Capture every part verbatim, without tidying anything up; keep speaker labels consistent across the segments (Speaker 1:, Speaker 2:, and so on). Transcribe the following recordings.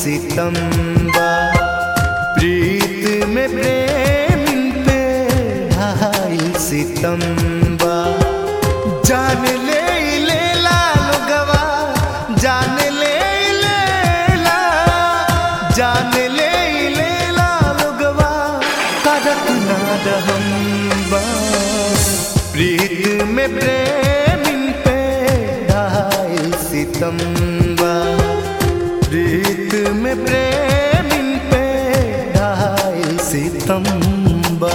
Speaker 1: सितम्बा प्रीत में प्रेम पे ढाई सितम्बा जान ले ले ला लोगवा जान ले ले ला जान ले ले ला लोगवा करत ना रहम्बा प्रीत में प्रेम पे ढाई सितम्बा प्रीत में प्रेम पे ढाई सितम्बा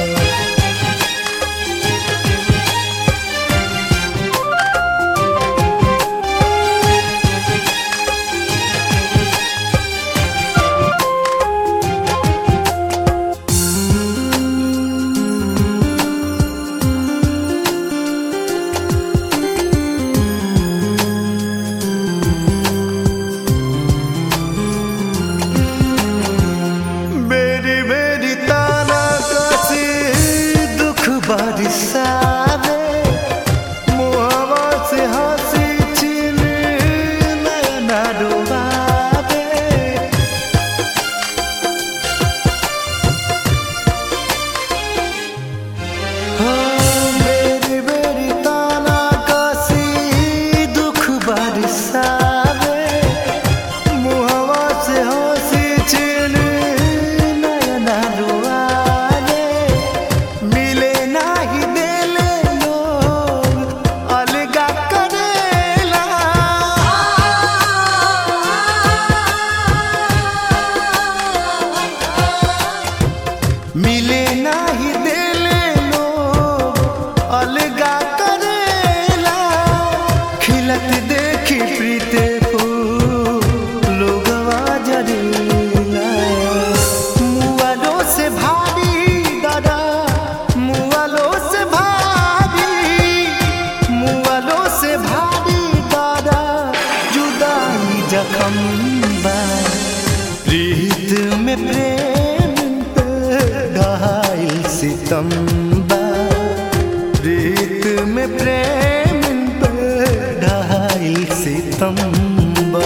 Speaker 1: बरसावे मुहवा से हंसी छीन नैना डुबावे हाँ मेरी मेरी ताना कसी दुख बरसावे मुहवा से हंसी छीन नैना डुबावे मिले मिले नाही देले लोग अलगा करेला खिलत देखी प्रीते फूल लोगवा जरेला मुआलो से भारी दादा मुआलो से भारी मुआलो से भारी दादा जुदाई जखम बा प्रीत में प्रेम ढाई सितम्बा प्रीत में प्रेम पे ढाई सितम्बा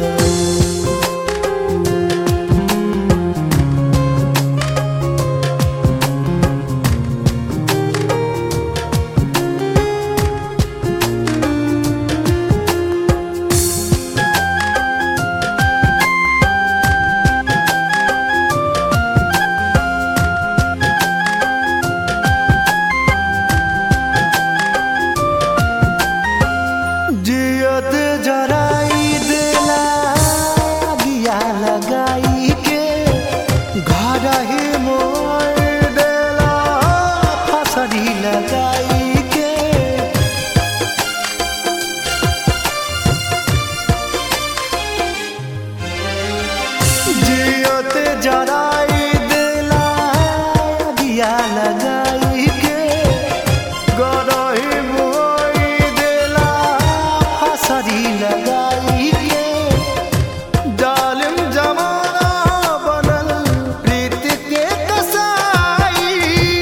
Speaker 1: जराई देला गिया लगाई के घर ही मोर देला फसरी लगाई के जियत जराई देला गिया लगाई के घर ही मोर देला फसरी लगाई के जालिम जमाना बनल प्रीत के कसाई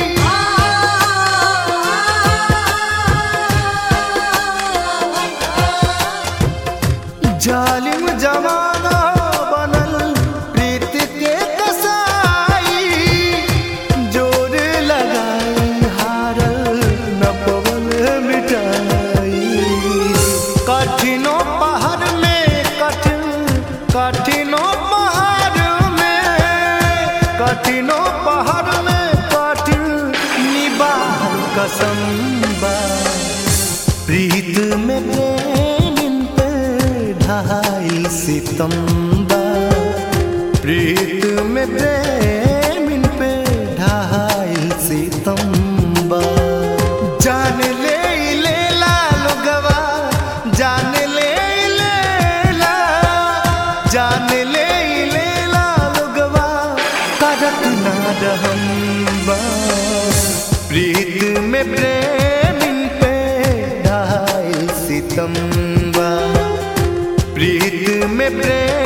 Speaker 1: जालिम जमाना बनल प्रीत के कसाई जोर लगाई हारल न पवन मिटाई कठिनों पहाड़ में कठिन कठिनों पहाड़ में कठिनों पहाड़ में कठिन निबाह कसम बा प्रीत में प्रेम पे ढाई सितम्बा प्रीत में प्रेम पे ढाई सितम्बा जान ले ले ला लोगवा जान ले ले ला जान ले ले ला लोगवा करत ना रहम्बा प्रीत में प्रेम पे ढाई सितम्बा प्रीत में प्रेम